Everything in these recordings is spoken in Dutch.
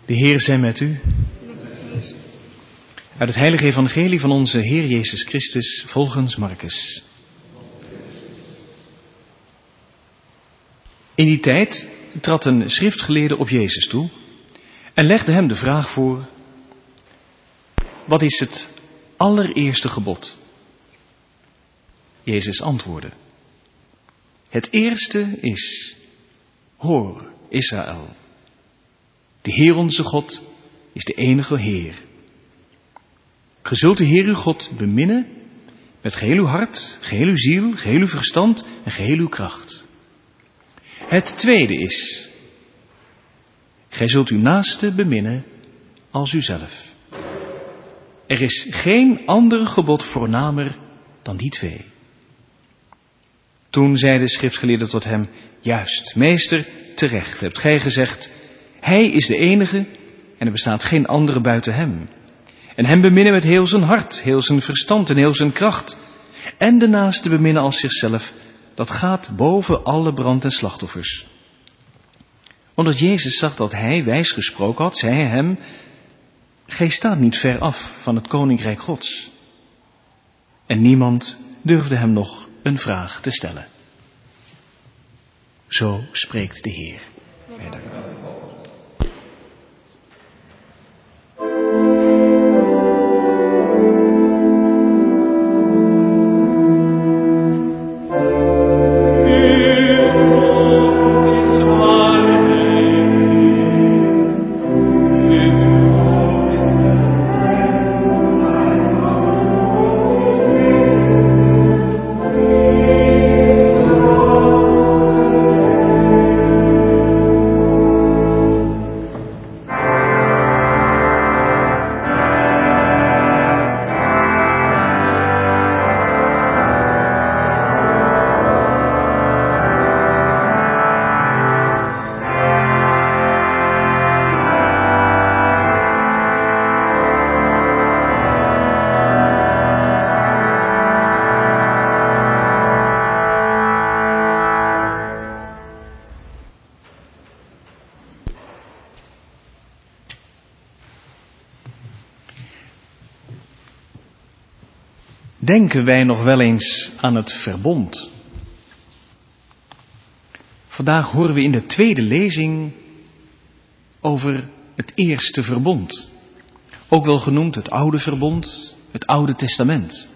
De Heer zij met u. Uit het heilige evangelie van onze Heer Jezus Christus volgens Marcus. In die tijd trad een schriftgeleerde op Jezus toe en legde hem de vraag voor: wat is het allereerste gebod? Jezus antwoordde: het eerste is: hoor, Israël. De Heer onze God is de enige Heer. Ge zult de Heer uw God beminnen met geheel uw hart, geheel uw ziel, geheel uw verstand en geheel uw kracht. Het tweede is: gij zult uw naaste beminnen als uzelf. Er is geen ander gebod voornamer dan die twee. Toen zei de schriftgeleerde tot hem: juist, meester, terecht hebt gij gezegd. Hij is de enige en er bestaat geen andere buiten hem. En hem beminnen met heel zijn hart, heel zijn verstand en heel zijn kracht. En de naaste beminnen als zichzelf, dat gaat boven alle brand- en slachtoffers. Omdat Jezus zag dat hij wijs gesproken had, zei hij hem: gij staat niet ver af van het koninkrijk Gods. En niemand durfde hem nog een vraag te stellen. Zo spreekt de Heer. Denken wij nog wel eens aan het verbond? Vandaag horen we in de tweede lezing over het eerste verbond. Ook wel genoemd het Oude Verbond, het Oude Testament.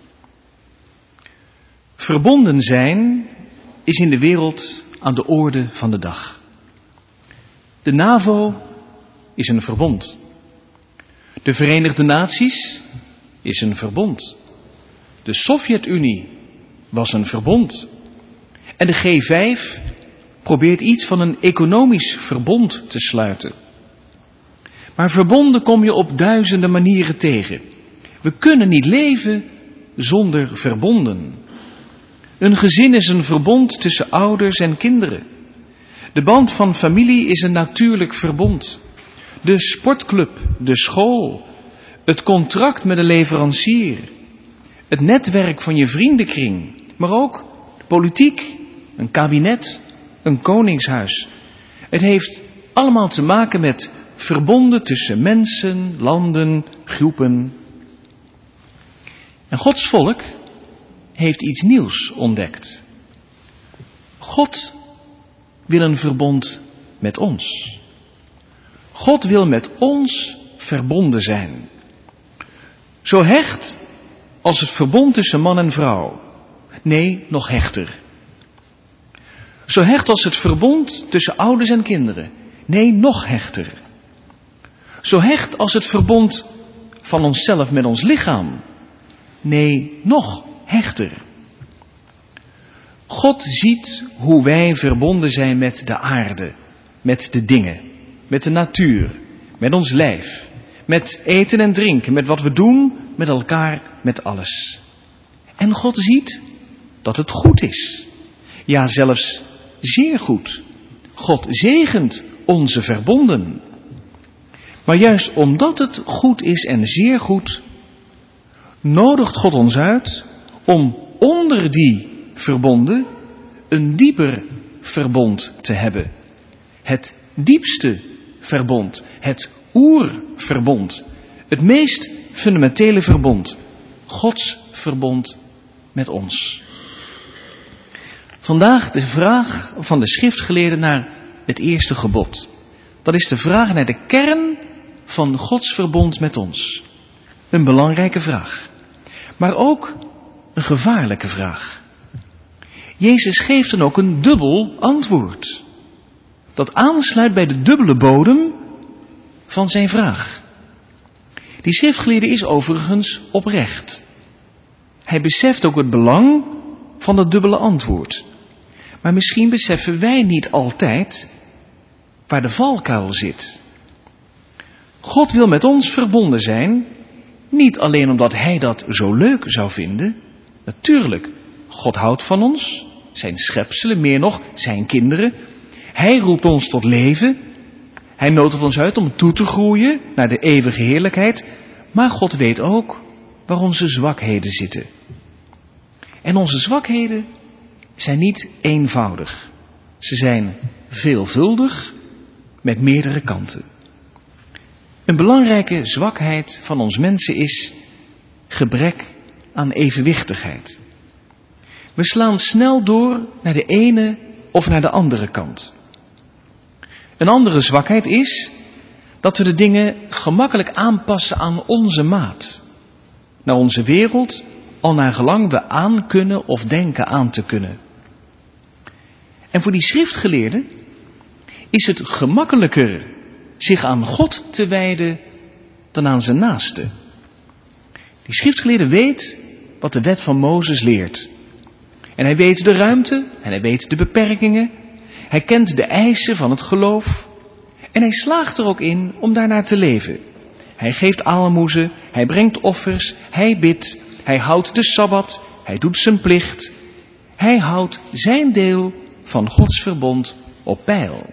Verbonden zijn is in de wereld aan de orde van de dag. De NAVO is een verbond. De Verenigde Naties is een verbond. De Sovjet-Unie was een verbond. En de G5 probeert iets van een economisch verbond te sluiten. Maar verbonden kom je op duizenden manieren tegen. We kunnen niet leven zonder verbonden. Een gezin is een verbond tussen ouders en kinderen. De band van familie is een natuurlijk verbond. De sportclub, de school, het contract met een leverancier, het netwerk van je vriendenkring, maar ook de politiek, een kabinet, een koningshuis. Het heeft allemaal te maken met verbonden tussen mensen, landen, groepen. En Gods volk heeft iets nieuws ontdekt. God wil een verbond met ons. God wil met ons verbonden zijn. Zo hecht als het verbond tussen man en vrouw. Nee, nog hechter. Zo hecht als het verbond tussen ouders en kinderen. Nee, nog hechter. Zo hecht als het verbond van onszelf met ons lichaam. Nee, nog hechter. God ziet hoe wij verbonden zijn met de aarde, met de dingen, met de natuur, met ons lijf, met eten en drinken, met wat we doen, met elkaar, met alles. En God ziet dat het goed is. Ja, zelfs zeer goed. God zegent onze verbonden. Maar juist omdat het goed is en zeer goed, nodigt God ons uit om onder die verbonden een dieper verbond te hebben. Het diepste verbond, het oerverbond, het meest fundamentele verbond, Gods verbond met ons. Vandaag de vraag van de schriftgeleerden naar het eerste gebod. Dat is de vraag naar de kern van Gods verbond met ons. Een belangrijke vraag, maar ook een gevaarlijke vraag. Jezus geeft dan ook een dubbel antwoord. Dat aansluit bij de dubbele bodem van zijn vraag. Die schriftgeleerde is overigens oprecht. Hij beseft ook het belang van dat dubbele antwoord. Maar misschien beseffen wij niet altijd waar de valkuil zit. God wil met ons verbonden zijn, niet alleen omdat hij dat zo leuk zou vinden. Natuurlijk, God houdt van ons, zijn schepselen, meer nog, zijn kinderen. Hij roept ons tot leven. Hij nodigt ons uit om toe te groeien naar de eeuwige heerlijkheid. Maar God weet ook waar onze zwakheden zitten. En onze zwakheden zijn niet eenvoudig. Ze zijn veelvuldig met meerdere kanten. Een belangrijke zwakheid van ons mensen is gebrek aan evenwichtigheid. We slaan snel door naar de ene of naar de andere kant. Een andere zwakheid is dat we de dingen gemakkelijk aanpassen aan onze maat. Naar onze wereld, al naar gelang we aan kunnen of denken aan te kunnen. En voor die schriftgeleerden is het gemakkelijker zich aan God te wijden dan aan zijn naaste. Die schriftgeleerde weet wat de wet van Mozes leert. En hij weet de ruimte en hij weet de beperkingen. Hij kent de eisen van het geloof. En hij slaagt er ook in om daarnaar te leven. Hij geeft aalmoezen, hij brengt offers, hij bidt, hij houdt de Sabbat, hij doet zijn plicht. Hij houdt zijn deel van Gods verbond op peil.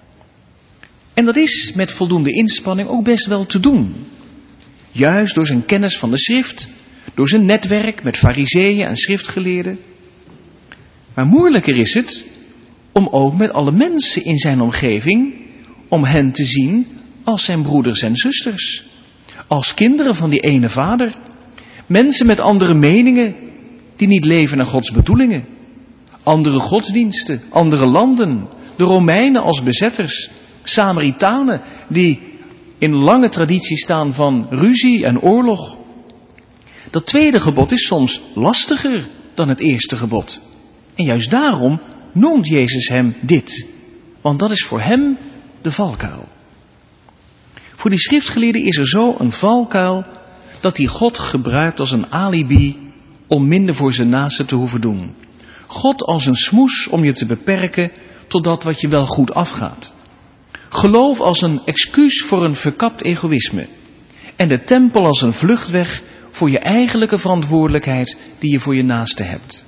En dat is met voldoende inspanning ook best wel te doen. Juist door zijn kennis van de schrift, door zijn netwerk met farizeeën en schriftgeleerden. Maar moeilijker is het om ook met alle mensen in zijn omgeving, om hen te zien als zijn broeders en zusters. Als kinderen van die ene vader. Mensen met andere meningen, die niet leven naar Gods bedoelingen. Andere godsdiensten, andere landen, de Romeinen als bezetters. Samaritanen die in lange traditie staan van ruzie en oorlog. Dat tweede gebod is soms lastiger dan het eerste gebod. En juist daarom noemt Jezus hem dit. Want dat is voor hem de valkuil. Voor die schriftgeleerden is er zo een valkuil dat hij God gebruikt als een alibi om minder voor zijn naaste te hoeven doen. God als een smoes om je te beperken tot dat wat je wel goed afgaat. Geloof als een excuus voor een verkapt egoïsme. En de tempel als een vluchtweg voor je eigenlijke verantwoordelijkheid die je voor je naaste hebt.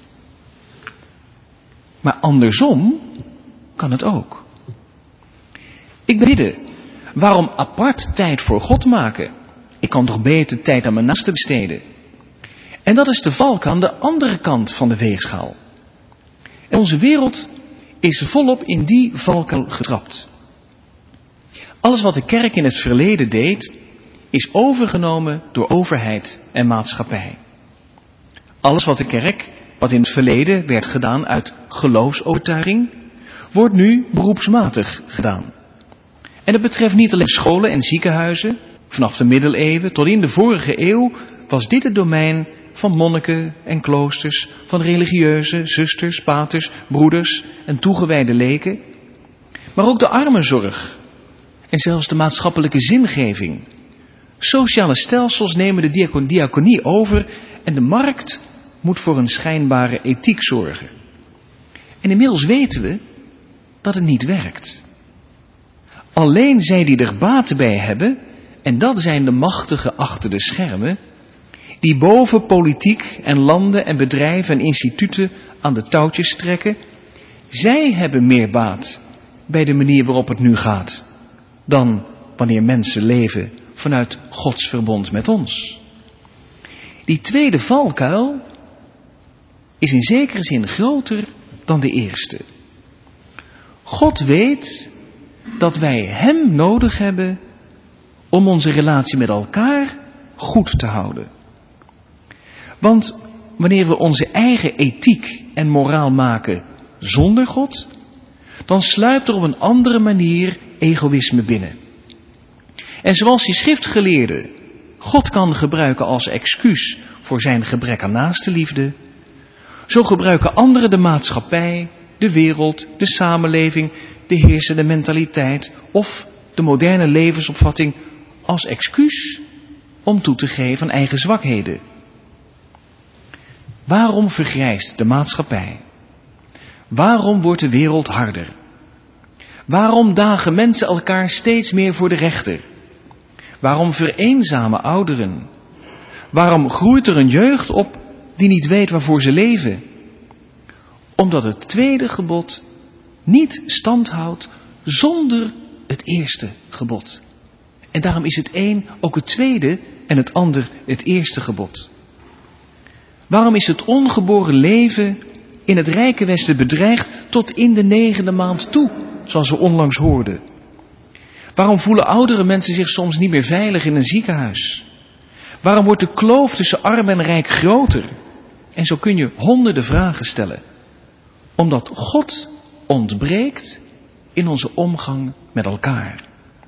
Maar andersom kan het ook. Ik bidden, waarom apart tijd voor God maken? Ik kan toch beter tijd aan mijn naaste besteden? En dat is de valkuil aan de andere kant van de weegschaal. En onze wereld is volop in die valkuil getrapt. Alles wat de kerk in het verleden deed, is overgenomen door overheid en maatschappij. Alles wat de kerk, wat in het verleden werd gedaan uit geloofsovertuiging, wordt nu beroepsmatig gedaan. En dat betreft niet alleen scholen en ziekenhuizen. Vanaf de middeleeuwen tot in de vorige eeuw was dit het domein van monniken en kloosters, van religieuze zusters, paters, broeders en toegewijde leken. Maar ook de armenzorg en zelfs de maatschappelijke zingeving. Sociale stelsels nemen de diaconie over en de markt moet voor een schijnbare ethiek zorgen. En inmiddels weten we dat het niet werkt. Alleen zij die er baat bij hebben, en dat zijn de machtigen achter de schermen, die boven politiek en landen en bedrijven en instituten aan de touwtjes trekken, zij hebben meer baat bij de manier waarop het nu gaat, dan wanneer mensen leven vanuit Gods verbond met ons. Die tweede valkuil is in zekere zin groter dan de eerste. God weet dat wij Hem nodig hebben om onze relatie met elkaar goed te houden. Want wanneer we onze eigen ethiek en moraal maken zonder God, dan sluipt er op een andere manier egoïsme binnen. En zoals die schriftgeleerde God kan gebruiken als excuus voor zijn gebrek aan naastenliefde, zo gebruiken anderen de maatschappij, de wereld, de samenleving, de heersende mentaliteit of de moderne levensopvatting als excuus om toe te geven aan eigen zwakheden. Waarom vergrijst de maatschappij? Waarom wordt de wereld harder? Waarom dagen mensen elkaar steeds meer voor de rechter? Waarom vereenzamen ouderen? Waarom groeit er een jeugd op die niet weet waarvoor ze leven? Omdat het tweede gebod niet stand houdt zonder het eerste gebod. En daarom is het een ook het tweede en het ander het eerste gebod. Waarom is het ongeboren leven in het rijke Westen bedreigd tot in de 9e maand toe, zoals we onlangs hoorden? Waarom voelen oudere mensen zich soms niet meer veilig in een ziekenhuis? Waarom wordt de kloof tussen arm en rijk groter? En zo kun je honderden vragen stellen. Omdat God ontbreekt in onze omgang met elkaar.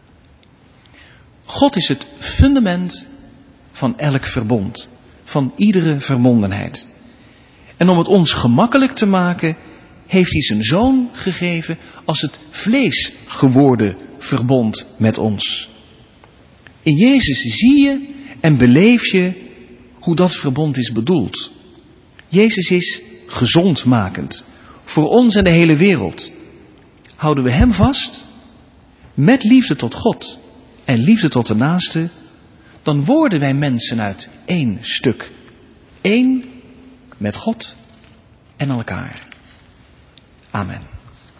God is het fundament van elk verbond, van iedere verbondenheid. En om het ons gemakkelijk te maken, heeft hij zijn zoon gegeven als het vlees geworden verbond met ons. In Jezus zie je en beleef je hoe dat verbond is bedoeld. Jezus is gezondmakend voor ons en de hele wereld. Houden we hem vast, met liefde tot God en liefde tot de naaste, dan worden wij mensen uit één stuk. Eén met God en elkaar. Amen.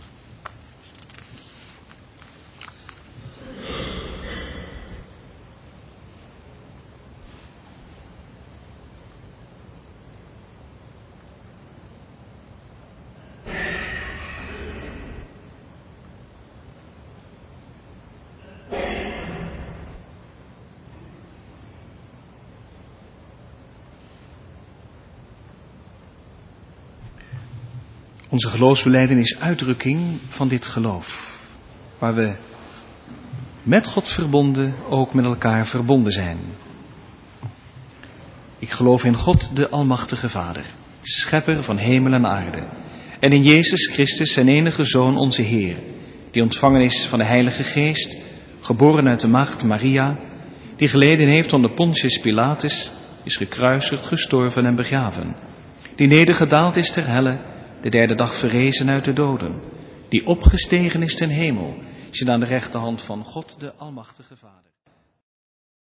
Onze geloofsbelijdenis is uitdrukking van dit geloof, waar we met God verbonden ook met elkaar verbonden zijn. Ik geloof in God, de Almachtige Vader, schepper van hemel en aarde, en in Jezus Christus, zijn enige Zoon, onze Heer, die ontvangen is van de Heilige Geest, geboren uit de maagd Maria, die geleden heeft onder Pontius Pilatus, is gekruisigd, gestorven en begraven, die nedergedaald is ter helle, de derde dag verrezen uit de doden, die opgestegen is ten hemel, zit aan de rechterhand van God, de Almachtige Vader.